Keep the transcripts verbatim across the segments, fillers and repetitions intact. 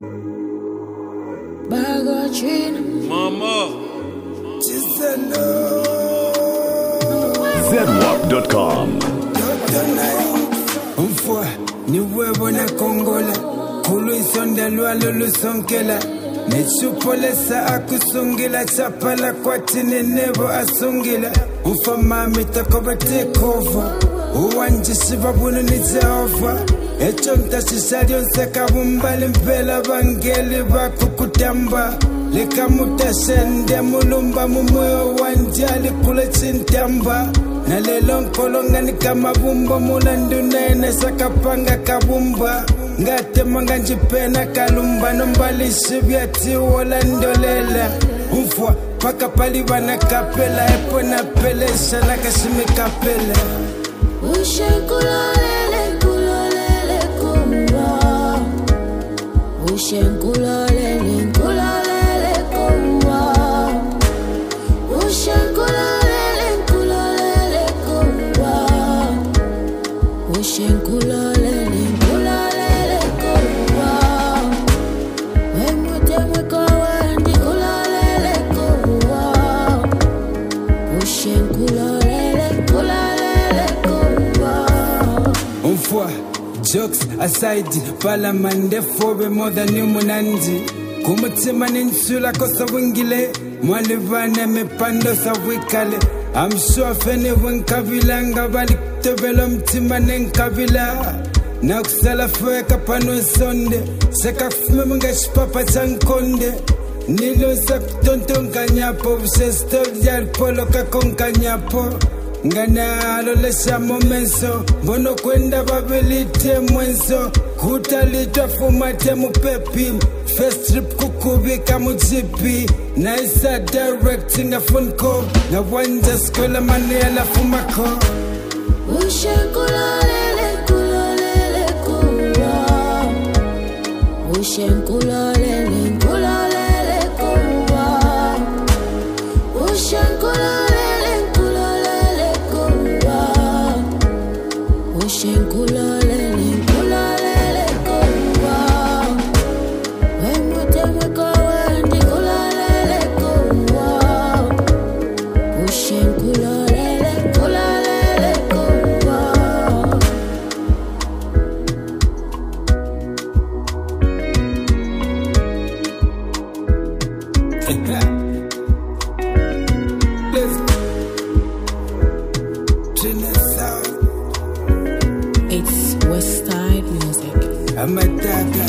Mama Z W A P dot com. Umfwa ni huevo na kongola Kulu isonda lua lulu sonkela Nechupolesa akusungila Chapala kwa tine nebo asungila Umfa mami takoba take over Uwanji shibabunu ni Jehova Echo ntashisari onseka bumbali mpela Bangeli bakukutamba Lika mutashende mulumba mumweo wanjali kule chintamba Na lelo nkolonga ni kama bumba mulandu nene sakapanga kabumba Ngate manga njipena kalumba Nombali shibyati wala ndolela Umfwa paka paliba na kapela Epo na pelesha na kashimi kapela Ushe kulolele kulolele kumwa Ushe kulolele kulolele kumwa Ushe kulolele kulolele kumwa Ushe kulolele kulolele kumwa Wemote mwekawa ndi kulolele kumwa Ushe kulolele kulolele kumwa Umfwa jokes aside Palamande fobe more than munandi Kumutima ninsula kosa wingile Mwalivane mepando sa wikale I'm sure fene wenkabila Ngabali kutobelo mtima nenkabila Na kusala fweka pano sonde Seka kufume mga shipapa chankonde Nilusa kutonto nkanyapo Vise stoli ya polo kakonka nyapo Ngana alolesha momenso Bono kwenda babilite mwenso Kutalita fumate mupepi First trip kukubika mujipi Naisa directing a phone call Na wanja skola mani ala fumako Ushe kulolele kulolele kumwa Ushe kulolele kulolele kumwa Ushe kulolele kulolele kumwa Ushe kulolele kulolele kumwa Wemote mwekawa ndi kulolele kumwa Ushe kulolele kulolele kumwa Let's Trin it out It's Westside Music. I'm a dagger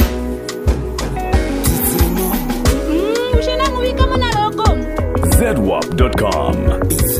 Titimo Z W A P dot com.